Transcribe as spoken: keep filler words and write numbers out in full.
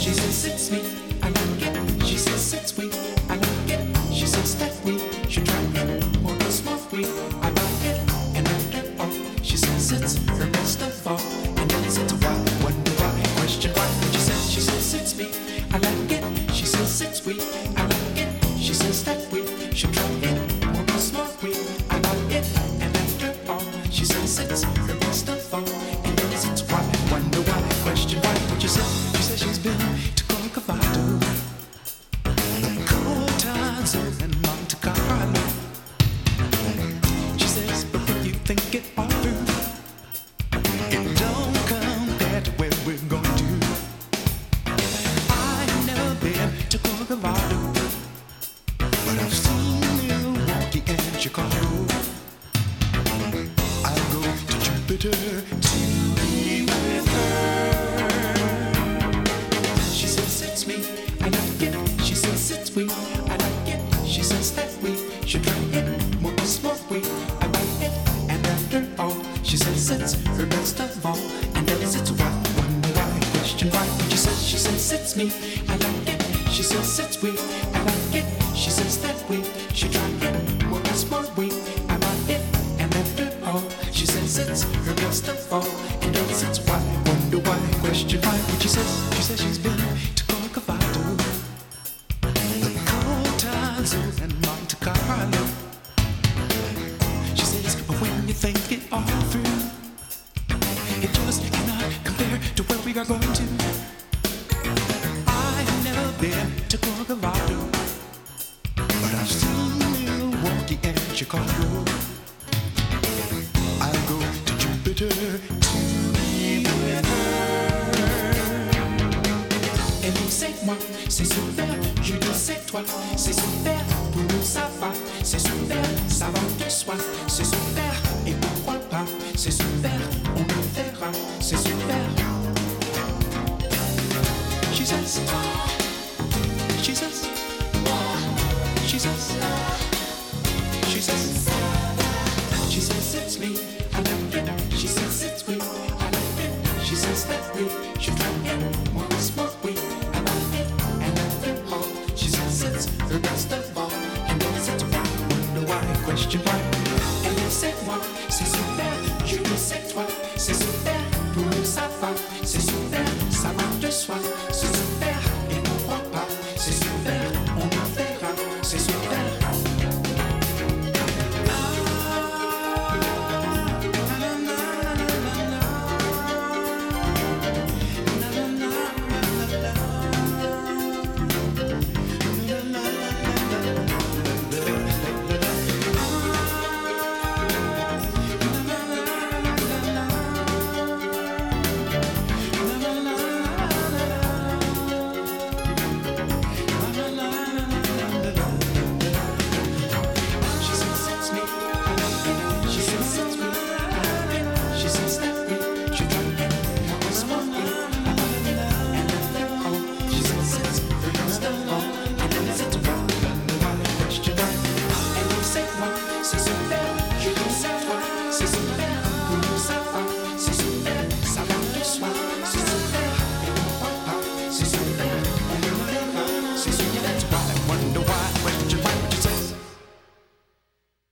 She says it's sweet, I like it. She says it's sweet, I like it. She says that we should try it more than smoke weed. I like it, and after all, she says it's her best of all. And then it's a why, wonder why, question why. She says, she says it's sweet, I like it. She says it's sweet, I like it. She says that we should try it more than smoke weed. I like it, and after all, she says it's her best of all. And then it's a why, wonder why, question why. What you say? She says she's been to Corcovado, Cortazzo and Monte Carlo. She says, but when you think it all through, it don't compare to where we're going to. I've never been to Corcovado, but I've seen Milwaukee and Chicago. I'll go to Jupiter to be with her. She says it's me, I like it. She says it's we, I like it. She says that we should try it more than smoke weed. I like it, and after all, she says it's her best of all. And then it's why, wonder why, question why. She says, she says it's me, I like it. She says it's we, I like it. She says that we should try it more than smoke weed. I like it, and after all, she says it's her best of all. And then it's why, wonder why, question why. What she says, she says she's been to Corcovado, Cortazzo and Monte Carlo. She says, but when you think it all through, it just cannot compare to where we are going to. I've never been to Corcovado, but I've seen Milwaukee and Chicago. I'll go to Jupiter to be with her. Elle dit c'est moi, c'est super. Je dis c'est toi, c'est super. Pour nous ça va, c'est super. Ça va de soi, c'est super. Et pourquoi pas, c'est super. On le verra, c'est super. She says, she says, she says, she says, she says it's me, I like it. She says it's we, I like it. She says that we should try it more than smoke weed. I like it, and after all, she says it's her best of all. And then it's why, wonder why, question why. Elle dit c'est moi, c'est super. Je dis c'est toi, c'est super. Pour nous ça va, c'est super. Ça va de soi, c'est super. Et pourquoi pas, c'est super. On le verra, c'est super. C'est super, je dis c'est toi, c'est super.